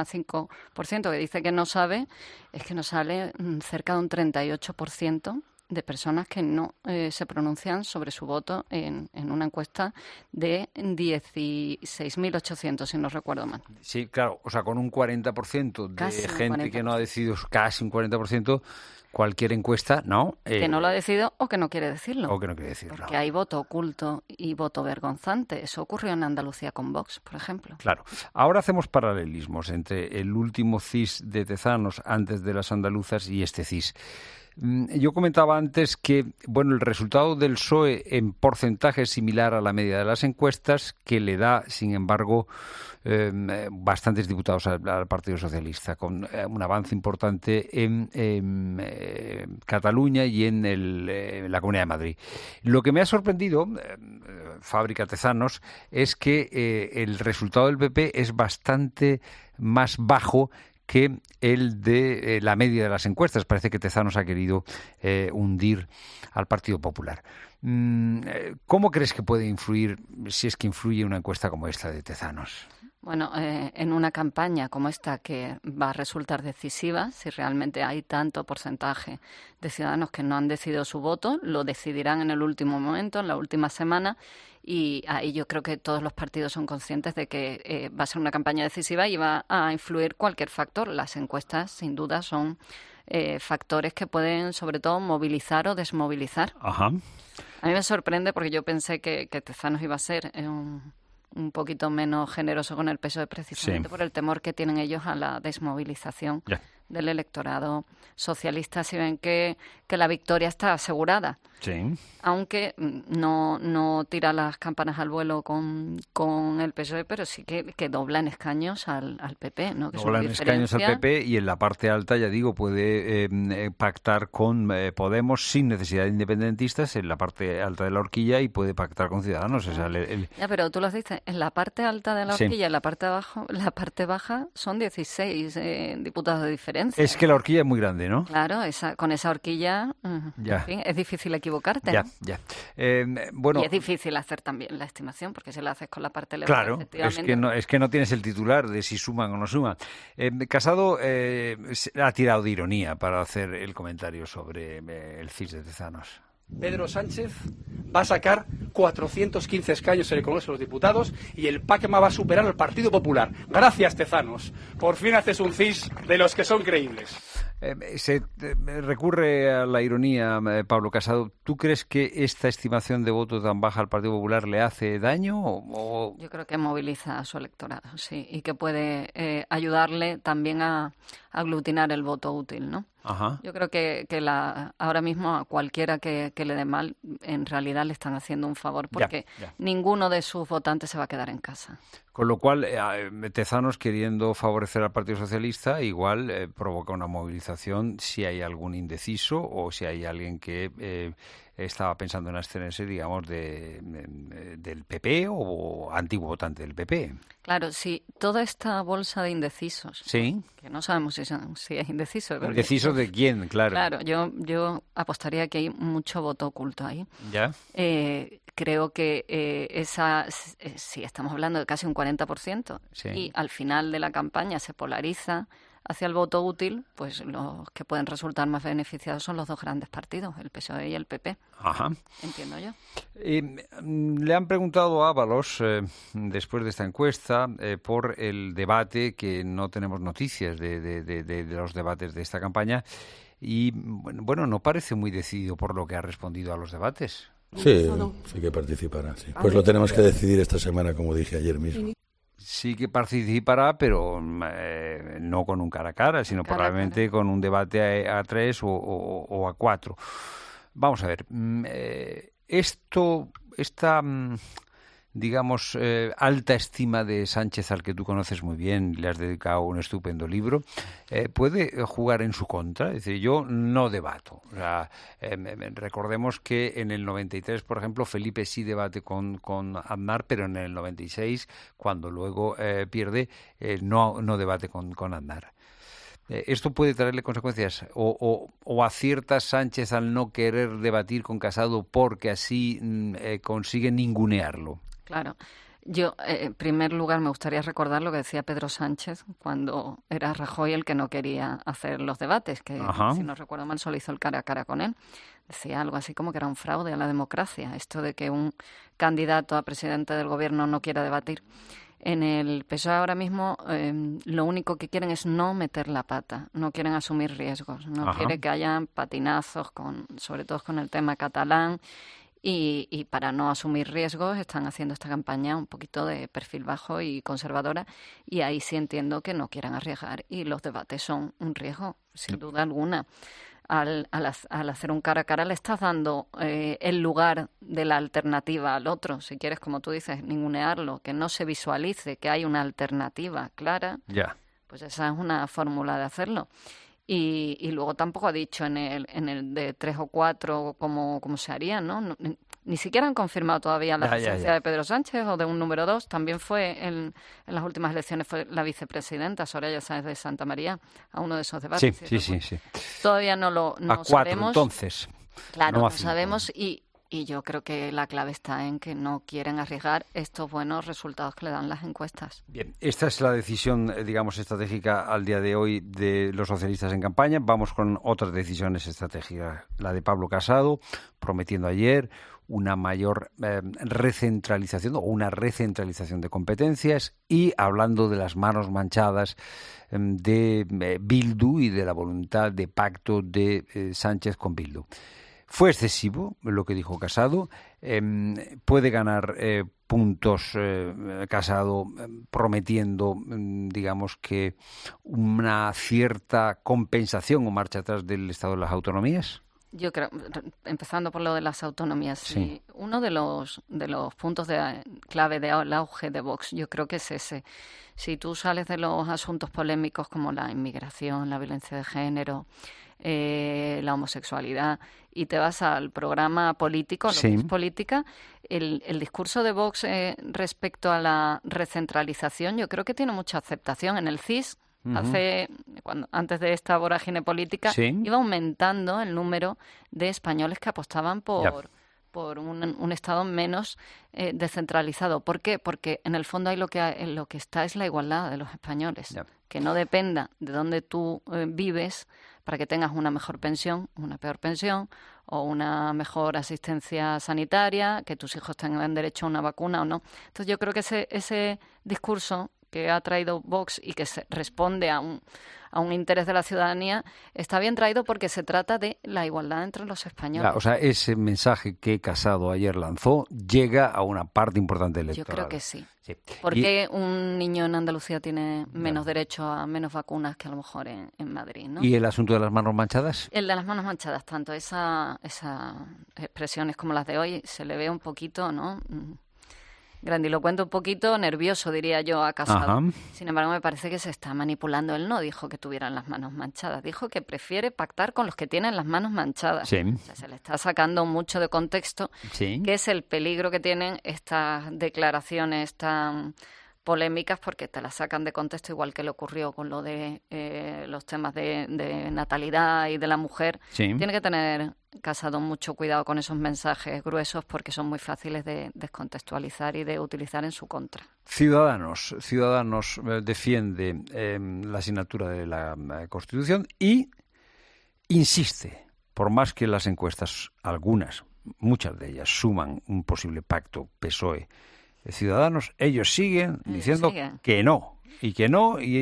4,5% que dice que no sabe, es que nos sale cerca de un 38% de personas que no se pronuncian sobre su voto en una encuesta de 16.800, si no recuerdo mal. Sí, claro, o sea, con un 40% de gente que no ha decidido, casi un 40%, cualquier encuesta, ¿no? Que no lo ha decidido o que no quiere decirlo. O que no quiere decirlo. Porque hay voto oculto y voto vergonzante. Eso ocurrió en Andalucía con Vox, por ejemplo. Claro. Ahora hacemos paralelismos entre el último CIS de Tezanos antes de las andaluzas y este CIS. Yo comentaba antes que, bueno, el resultado del PSOE en porcentaje es similar a la media de las encuestas, que le da, sin embargo, bastantes diputados al Partido Socialista, con un avance importante en Cataluña y en la Comunidad de Madrid. Lo que me ha sorprendido, Fábrica Tezanos, es que el resultado del PP es bastante más bajo que el de la media de las encuestas. Parece que Tezanos ha querido hundir al Partido Popular. ¿Cómo crees que puede influir, si es que influye, una encuesta como esta de Tezanos? Bueno, en una campaña como esta, que va a resultar decisiva, si realmente hay tanto porcentaje de ciudadanos que no han decidido su voto, lo decidirán en el último momento, en la última semana, y ahí yo creo que todos los partidos son conscientes de que va a ser una campaña decisiva y va a influir cualquier factor. Las encuestas, sin duda, son factores que pueden, sobre todo, movilizar o desmovilizar. Ajá. A mí me sorprende porque yo pensé que Tezanos iba a ser un poquito menos generoso con el PSOE, precisamente por el temor que tienen ellos a la desmovilización del electorado socialista, si ven que la victoria está asegurada. Sí. Aunque no tira las campanas al vuelo con el PSOE, pero sí que dobla en escaños al PP, ¿no? Que dobla en escaños al PP, y en la parte alta, ya digo, puede pactar con Podemos sin necesidad de independentistas en la parte alta de la horquilla, y puede pactar con Ciudadanos. O sea, Ya, pero tú lo dices, en la parte alta de la horquilla, en la parte baja son 16 diputados de diferencia. Es que la horquilla es muy grande, ¿no? Claro, con esa horquilla, en fin, es difícil equivocarte. Ya. Bueno, y es difícil hacer también la estimación, porque si la haces con la parte elevada, claro, efectivamente. es que no tienes el titular de si suman o no suman. Casado ha tirado de ironía para hacer el comentario sobre el CIS de Tezanos. Pedro Sánchez va a sacar 415 escaños en el Congreso de los Diputados y el PACMA va a superar al Partido Popular. Gracias, Tezanos. Por fin haces un CIS de los que son creíbles. Se recurre a la ironía, Pablo Casado. ¿Tú crees que esta estimación de voto tan baja al Partido Popular le hace daño? Yo creo que moviliza a su electorado, sí, y que puede ayudarle también a aglutinar el voto útil, ¿no? Ajá. Yo creo que ahora mismo a cualquiera que le dé mal, en realidad le están haciendo un favor, porque ninguno de sus votantes se va a quedar en casa. Con lo cual, Tezanos, queriendo favorecer al Partido Socialista, igual provoca una movilización si hay algún indeciso o si hay alguien que estaba pensando en abstenerse, digamos, del PP o antiguo votante del PP. Claro, sí, toda esta bolsa de indecisos, sí, que no sabemos si es indeciso. ¿Indecisos de quién? Claro. Claro, yo apostaría que hay mucho voto oculto ahí. ¿Ya? Creo que sí, estamos hablando de casi un 40%, y al final de la campaña se polariza hacia el voto útil, pues los que pueden resultar más beneficiados son los dos grandes partidos, el PSOE y el PP. Ajá. Entiendo yo. Le han preguntado a Ábalos, después de esta encuesta, por el debate, que no tenemos noticias de los debates de esta campaña, y bueno, no parece muy decidido por lo que ha respondido a los debates. Sí, sí que participará, sí. Pues lo tenemos que decidir esta semana, como dije ayer mismo. Sí que participará, pero no con un cara a cara, sino probablemente con un debate a 3 o a 4. Vamos a ver, esta digamos, alta estima de Sánchez, al que tú conoces muy bien, le has dedicado un estupendo libro, puede jugar en su contra. Es decir, yo no debato. O sea, recordemos que en el 93, por ejemplo, Felipe sí debate con Aznar, pero en el 96, cuando luego pierde, no debate con Aznar. ¿Esto puede traerle consecuencias? ¿O acierta Sánchez al no querer debatir con Casado porque así consigue ningunearlo? Claro. Yo, en primer lugar, me gustaría recordar lo que decía Pedro Sánchez cuando era Rajoy el que no quería hacer los debates, que si no recuerdo mal solo hizo el cara a cara con él. decía algo así como que era un fraude a la democracia, esto de que un candidato a presidente del gobierno no quiera debatir. En el PSOE ahora mismo lo único que quieren es no meter la pata, no quieren asumir riesgos, no quieren que haya patinazos, sobre todo con el tema catalán, y para no asumir riesgos están haciendo esta campaña un poquito de perfil bajo y conservadora, y ahí sí entiendo que no quieran arriesgar, y los debates son un riesgo, sin duda alguna. Al hacer un cara a cara le estás dando el lugar de la alternativa al otro, si quieres, como tú dices, ningunearlo, que no se visualice que hay una alternativa clara, pues esa es una fórmula de hacerlo. Y luego tampoco ha dicho en el de 3 o 4 cómo se haría, ¿no? Ni siquiera han confirmado todavía la presencia de Pedro Sánchez o de un número 2. También fue en las últimas elecciones fue la vicepresidenta Soraya Sáenz de Santamaría a uno de esos debates. Sí. Todavía no a 4, sabemos. Entonces. Claro, no lo sabemos y yo creo que la clave está en que no quieren arriesgar estos buenos resultados que le dan las encuestas. Bien, esta es la decisión, digamos, estratégica al día de hoy de los socialistas en campaña. Vamos con otras decisiones estratégicas. La de Pablo Casado, prometiendo ayer una mayor recentralización o una recentralización de competencias, y hablando de las manos manchadas de Bildu y de la voluntad de pacto de Sánchez con Bildu. Fue excesivo lo que dijo Casado. Puede ganar puntos Casado prometiendo, digamos, que una cierta compensación o marcha atrás del Estado de las autonomías. Yo creo, empezando por lo de las autonomías, sí. Uno de los puntos clave del auge de Vox, yo creo que es ese. Si tú sales de los asuntos polémicos como la inmigración, la violencia de género, la homosexualidad, y te vas al programa político, a lo que es política, el discurso de Vox respecto a la recentralización, yo creo que tiene mucha aceptación en el CIS. Antes de esta vorágine política, iba aumentando el número de españoles que apostaban por un Estado menos descentralizado. ¿Por qué? Porque en el fondo lo que está es la igualdad de los españoles. Que no dependa de dónde tú vives para que tengas una mejor pensión, una peor pensión, o una mejor asistencia sanitaria, que tus hijos tengan derecho a una vacuna o no. Entonces yo creo que ese discurso que ha traído Vox y que responde a un interés de la ciudadanía, está bien traído porque se trata de la igualdad entre los españoles. O sea, ese mensaje que Casado ayer lanzó llega a una parte importante electoral. Yo creo que sí. ¿Por qué un niño en Andalucía tiene menos derecho a menos vacunas que a lo mejor en Madrid, ¿no? ¿Y el asunto de las manos manchadas? El de las manos manchadas, tanto esas expresiones como las de hoy, se le ve un poquito, ¿no?, grandilocuente, un poquito nervioso, diría yo, a Casado. Sin embargo, me parece que se está manipulando. Él no dijo que tuvieran las manos manchadas, dijo que prefiere pactar con los que tienen las manos manchadas. O sea, se le está sacando mucho de contexto, que es el peligro que tienen estas declaraciones tan polémicas, porque te las sacan de contexto, igual que le ocurrió con lo de los temas de natalidad y de la mujer. Tiene que tener Casado mucho cuidado con esos mensajes gruesos, porque son muy fáciles de descontextualizar y de utilizar en su contra. Ciudadanos defiende la asignatura de la Constitución y insiste, por más que las encuestas, muchas de ellas, suman un posible pacto PSOE Ciudadanos, ellos siguen diciendo que no, y que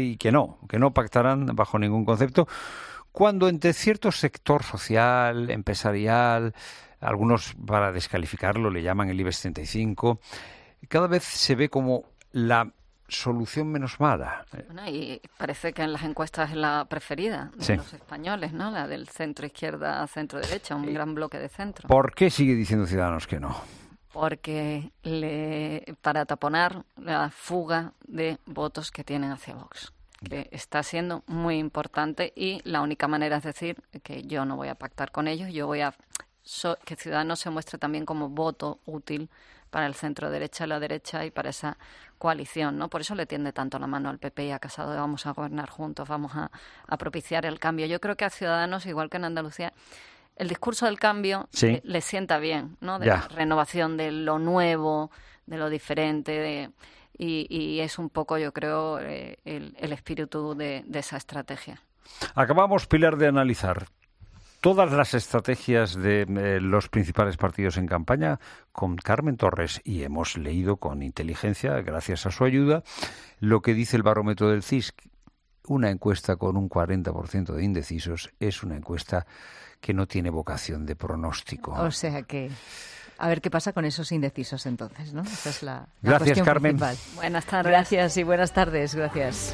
no pactarán bajo ningún concepto, cuando entre cierto sector social, empresarial, algunos para descalificarlo le llaman el IBEX 35, cada vez se ve como la solución menos mala. Bueno, y parece que en las encuestas es la preferida de los españoles, ¿no? La del centro-izquierda, centro-derecha, un gran bloque de centro. ¿Por qué sigue diciendo Ciudadanos que no? Porque para taponar la fuga de votos que tienen hacia Vox, que está siendo muy importante, y la única manera es decir que yo no voy a pactar con ellos, yo voy a que Ciudadanos se muestre también como voto útil para el centro-derecha, la derecha y para esa coalición, ¿no? Por eso le tiende tanto la mano al PP y a Casado de vamos a gobernar juntos, vamos a propiciar el cambio. Yo creo que a Ciudadanos, igual que en Andalucía, el discurso del cambio le sienta bien, ¿no? De la renovación, de lo nuevo, de lo diferente, y es un poco, yo creo, el espíritu de esa estrategia. Acabamos, Pilar, de analizar todas las estrategias de los principales partidos en campaña con Carmen Torres y hemos leído con inteligencia, gracias a su ayuda, lo que dice el barómetro del CIS. Una encuesta con un 40% de indecisos es una encuesta que no tiene vocación de pronóstico. O sea que... A ver qué pasa con esos indecisos entonces, ¿no? Esa es la Gracias, cuestión Carmen. principal. Buenas tardes. Gracias y buenas tardes. Gracias.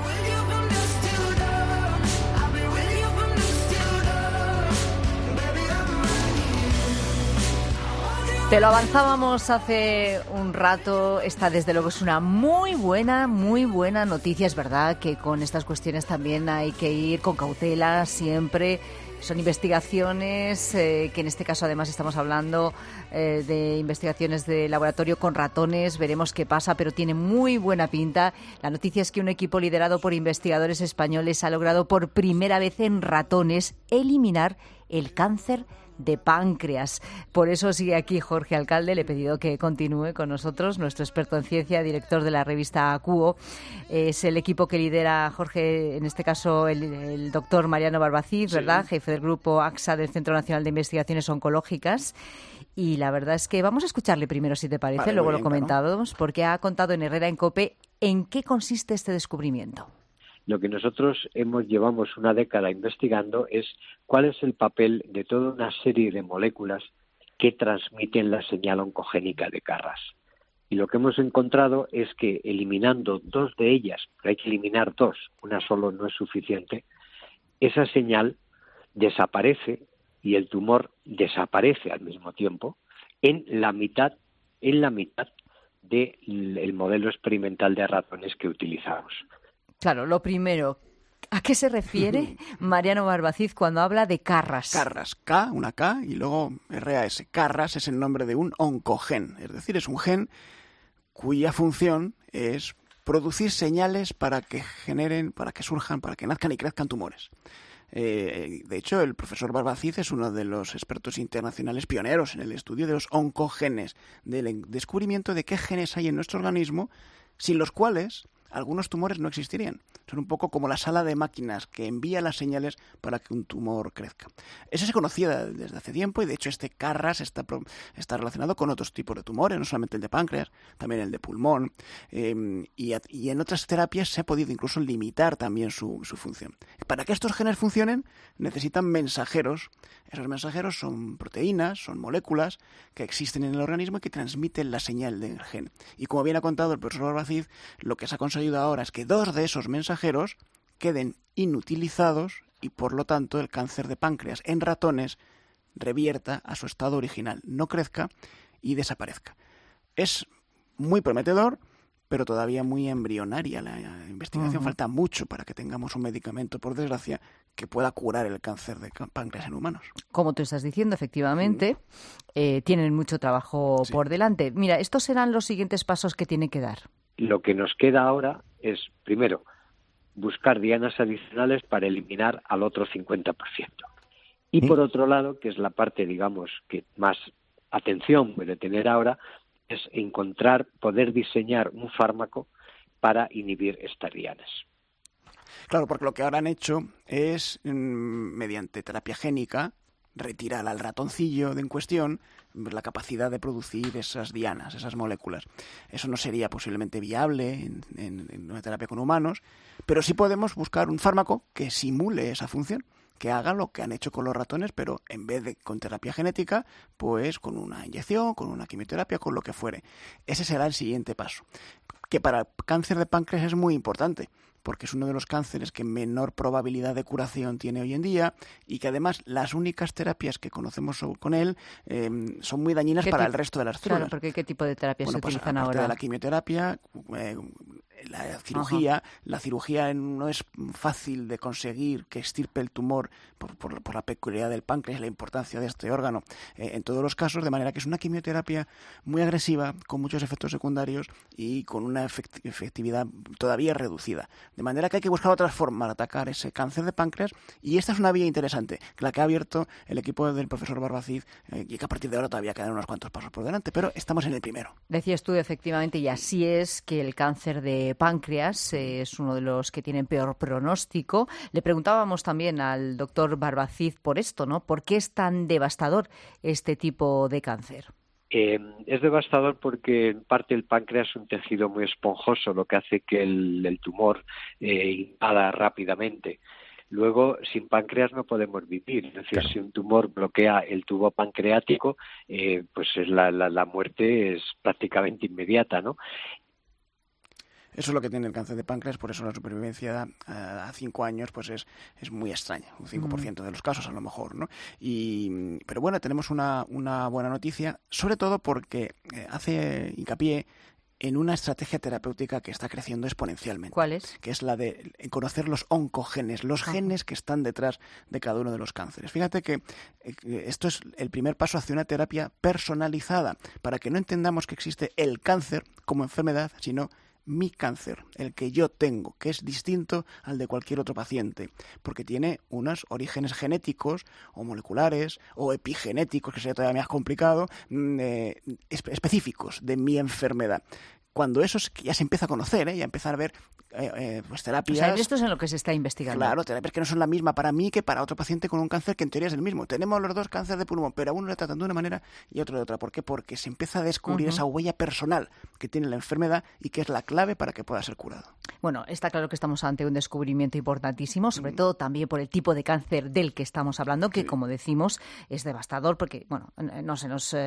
Te lo avanzábamos hace un rato. Esta, desde luego, es una muy buena noticia. Es verdad que con estas cuestiones también hay que ir con cautela siempre. Son investigaciones que en este caso además estamos hablando de investigaciones de laboratorio con ratones. Veremos qué pasa, pero tiene muy buena pinta. La noticia es que un equipo liderado por investigadores españoles ha logrado por primera vez en ratones eliminar el cáncer de páncreas. Por eso sigue aquí Jorge Alcalde. Le he pedido que continúe con nosotros, nuestro experto en ciencia, director de la revista Acuo. Es el equipo que lidera, Jorge, en este caso el doctor Mariano Barbacid, ¿verdad? Sí. Jefe del grupo AXA del Centro Nacional de Investigaciones Oncológicas. Y la verdad es que vamos a escucharle primero, si te parece, luego lo comentamos, porque ha contado en Herrera en COPE en qué consiste este descubrimiento. Lo que nosotros llevamos una década investigando es cuál es el papel de toda una serie de moléculas que transmiten la señal oncogénica de Carras. Y lo que hemos encontrado es que eliminando 2 de ellas, pero hay que eliminar 2, una solo no es suficiente, esa señal desaparece y el tumor desaparece al mismo tiempo en la mitad del modelo experimental de ratones que utilizamos. Claro, lo primero, ¿a qué se refiere Mariano Barbacid cuando habla de Carras? Carras, K, una K, y luego RAS. Carras es el nombre de un oncogen, es decir, es un gen cuya función es producir señales para que generen, para que surjan, para que nazcan y crezcan tumores. De hecho, el profesor Barbacid es uno de los expertos internacionales pioneros en el estudio de los oncogenes, del descubrimiento de qué genes hay en nuestro organismo, sin los cuales algunos tumores no existirían. Son un poco como la sala de máquinas que envía las señales para que un tumor crezca. Eso se conocía desde hace tiempo y de hecho este Carras está relacionado con otros tipos de tumores, no solamente el de páncreas, también el de pulmón y en otras terapias se ha podido incluso limitar también su función. Para que estos genes funcionen necesitan mensajeros. Esos mensajeros son proteínas, son moléculas que existen en el organismo y que transmiten la señal del gen. Y como bien ha contado el profesor Barbacid, lo que se ha conseguido ahora es que 2 de esos mensajeros queden inutilizados y por lo tanto el cáncer de páncreas en ratones revierta a su estado original, no crezca y desaparezca. Es muy prometedor, pero todavía muy embrionaria la investigación. Falta mucho para que tengamos un medicamento, por desgracia, que pueda curar el cáncer de páncreas en humanos. Como tú estás diciendo, efectivamente, tienen mucho trabajo por delante. Mira, estos serán los siguientes pasos que tienen que dar. Lo que nos queda ahora es, primero, buscar dianas adicionales para eliminar al otro 50%. Y por otro lado, que es la parte, digamos, que más atención puede tener ahora, es poder diseñar un fármaco para inhibir estas dianas. Claro, porque lo que ahora han hecho es, mediante terapia génica, retirar al ratoncillo en cuestión la capacidad de producir esas dianas, esas moléculas. Eso no sería posiblemente viable en una terapia con humanos, pero sí podemos buscar un fármaco que simule esa función, que haga lo que han hecho con los ratones, pero en vez de con terapia genética, pues con una inyección, con una quimioterapia, con lo que fuere. Ese será el siguiente paso, que para el cáncer de páncreas es muy importante, porque es uno de los cánceres que menor probabilidad de curación tiene hoy en día y que además las únicas terapias que conocemos con él son muy dañinas para el resto de las células. Claro, porque ¿qué tipo de terapias se utilizan ahora? De la quimioterapia, la cirugía. La cirugía no es fácil de conseguir que extirpe el tumor por la peculiaridad del páncreas y la importancia de este órgano en todos los casos, de manera que es una quimioterapia muy agresiva, con muchos efectos secundarios y con una efectividad todavía reducida. De manera que hay que buscar otras formas de atacar ese cáncer de páncreas y esta es una vía interesante, la que ha abierto el equipo del profesor Barbacid y que a partir de ahora todavía quedan unos cuantos pasos por delante, pero estamos en el primero. Decías tú, efectivamente, y así es, que el cáncer de páncreas, es uno de los que tienen peor pronóstico. Le preguntábamos también al doctor Barbacid por esto, ¿no? ¿Por qué es tan devastador este tipo de cáncer? Es devastador porque en parte el páncreas es un tejido muy esponjoso, lo que hace que el tumor invada rápidamente. Luego, sin páncreas no podemos vivir. Es decir, claro, si un tumor bloquea el tubo pancreático, pues la muerte es prácticamente inmediata, ¿no? Eso es lo que tiene el cáncer de páncreas, por eso la supervivencia a 5 años pues es muy extraña, un 5% de los casos a lo mejor, ¿no? Pero bueno, tenemos una buena noticia, sobre todo porque hace hincapié en una estrategia terapéutica que está creciendo exponencialmente. ¿Cuál es? Que es la de conocer los oncogenes, los genes que están detrás de cada uno de los cánceres. Fíjate que esto es el primer paso hacia una terapia personalizada, para que no entendamos que existe el cáncer como enfermedad, sino mi cáncer, el que yo tengo, que es distinto al de cualquier otro paciente, porque tiene unos orígenes genéticos o moleculares o epigenéticos, que sería todavía más complicado, específicos de mi enfermedad. Cuando eso ya se empieza a conocer, ya empiezan a ver pues terapias... O sea, esto es en lo que se está investigando. Claro, terapias que no son la misma para mí que para otro paciente con un cáncer que en teoría es el mismo. Tenemos los dos cáncer de pulmón, pero a uno le tratan de una manera y a otro de otra. ¿Por qué? Porque se empieza a descubrir esa huella personal que tiene la enfermedad y que es la clave para que pueda ser curado. Bueno, está claro que estamos ante un descubrimiento importantísimo, sobre todo también por el tipo de cáncer del que estamos hablando, que como decimos es devastador porque, bueno, no se nos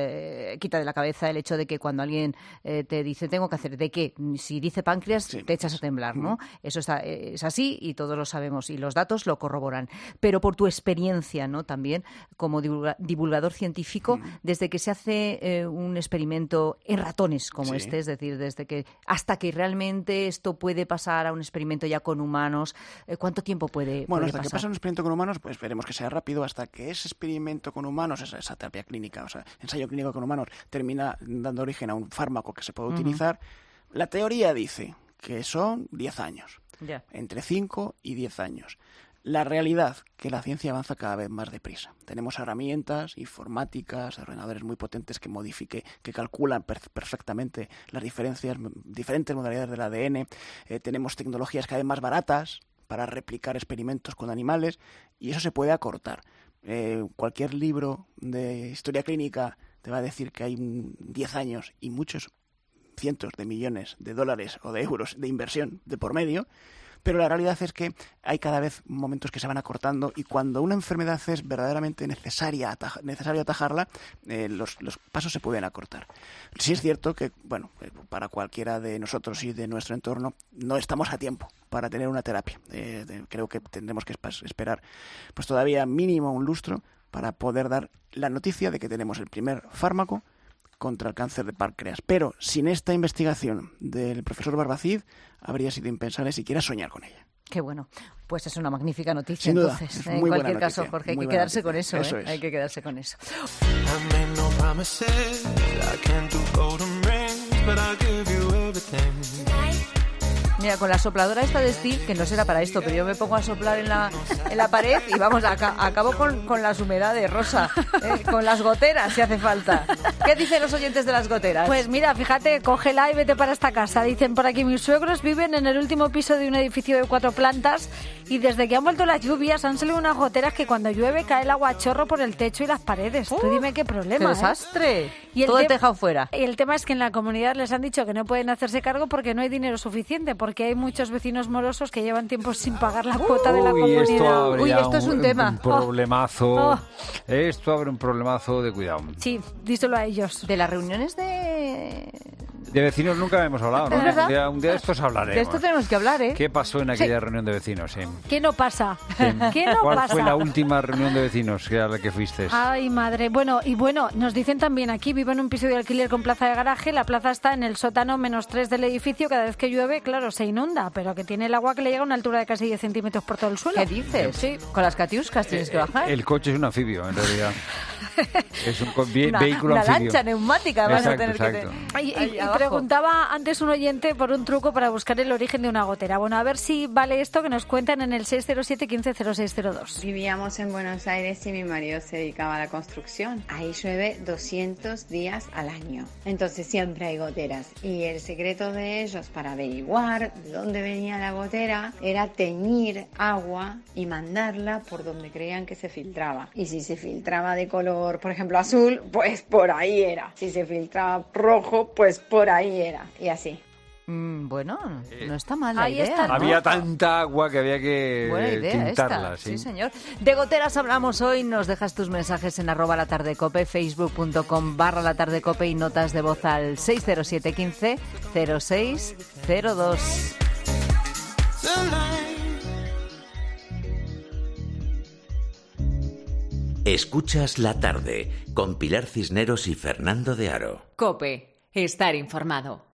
quita de la cabeza el hecho de que cuando alguien te dice tengo cáncer, ¿de qué? Si dice páncreas te echas a temblar, ¿no? Eso es así y todos lo sabemos y los datos lo corroboran. Pero por tu experiencia, ¿no? También como divulgador científico, desde que se hace un experimento en ratones como este, es decir, desde que hasta que realmente esto puede pasar a un experimento ya con humanos, ¿cuánto tiempo puede Bueno, hasta pasar? que pasa un experimento con humanos, pues esperemos que sea rápido, hasta que ese experimento con humanos, esa terapia clínica, o sea, ensayo clínico con humanos, termina dando origen a un fármaco que se puede utilizar. La teoría dice que son 10 años, entre 5 y 10 años. La realidad, que la ciencia avanza cada vez más deprisa. Tenemos herramientas informáticas, ordenadores muy potentes que calculan perfectamente las diferentes modalidades del ADN. Tenemos tecnologías cada vez más baratas para replicar experimentos con animales y eso se puede acortar. Cualquier libro de historia clínica te va a decir que hay 10 años y muchos cientos de millones de dólares o de euros de inversión de por medio, pero la realidad es que hay cada vez momentos que se van acortando y cuando una enfermedad es verdaderamente necesario atajarla, los pasos se pueden acortar. Sí es cierto que, bueno, para cualquiera de nosotros y de nuestro entorno no estamos a tiempo para tener una terapia. Creo que tendremos que esperar pues todavía mínimo un lustro para poder dar la noticia de que tenemos el primer fármaco contra el cáncer de páncreas. Pero sin esta investigación del profesor Barbacid habría sido impensable siquiera soñar con ella. Qué bueno. Pues es una magnífica noticia. Sin duda, entonces. En cualquier caso, Jorge, hay que quedarse con eso. Eso es. Hay que quedarse con eso. Mira, con la sopladora esta de Steve, que no será para esto, pero yo me pongo a soplar en la pared y vamos, acabo con las humedades, Rosa, con las goteras si hace falta. ¿Qué dicen los oyentes de las goteras? Pues mira, fíjate, cógela y vete para esta casa. Dicen por aquí, mis suegros viven en el último piso de un edificio de 4 plantas y desde que han vuelto las lluvias han salido unas goteras que cuando llueve cae el agua a chorro por el techo y las paredes. Tú dime qué problema. ¡Qué desastre! Y todo el tejado fuera. Y el tema es que en la comunidad les han dicho que no pueden hacerse cargo porque no hay dinero suficiente, porque hay muchos vecinos morosos que llevan tiempo sin pagar la cuota de la comunidad. Esto es un tema. Un problemazo. Esto abre un problemazo de cuidado. Sí, díselo a ellos. De las reuniones de vecinos nunca hemos hablado, ¿no? ¿Es verdad? Un día de estos hablaremos. De esto tenemos que hablar, ¿eh? ¿Qué pasó en aquella reunión de vecinos? Sí. ¿Qué no pasa? Sí. ¿Qué no ¿Cuál pasa? fue la última reunión de vecinos a la que fuiste? Ay, madre. Bueno, nos dicen también aquí, vivo en un piso de alquiler con plaza de garaje, la plaza está en el sótano -3 del edificio, cada vez que llueve, claro, se inunda, pero que tiene el agua que le llega a una altura de casi 10 centímetros por todo el suelo. ¿Qué dices? Sí. Con las catiuscas tienes que bajar. El coche es un anfibio, en realidad. Es un vehículo una anfibio. lancha neumática vas a tener exacto. Y preguntaba antes un oyente por un truco para buscar el origen de una gotera. Bueno, a ver si vale esto que nos cuentan en el 607 15 0602. Vivíamos en Buenos Aires y mi marido se dedicaba a la construcción. Ahí llueve 200 días al año. Entonces siempre hay goteras. Y el secreto de ellos para averiguar de dónde venía la gotera era teñir agua y mandarla por donde creían que se filtraba. Y si se filtraba de color, por ejemplo, azul, pues por ahí era. Si se filtraba rojo, pues por ahí era. Y así. Bueno, no está mal la Ahí idea, está, ¿no? Había tanta agua que había que Buena idea tintarla. esta. Sí, señor. De goteras hablamos hoy. Nos dejas tus mensajes en @latardecope, facebook.com/latardecope y notas de voz al 607 15 0602. Escuchas La Tarde con Pilar Cisneros y Fernando de Aro. COPE. Estar informado.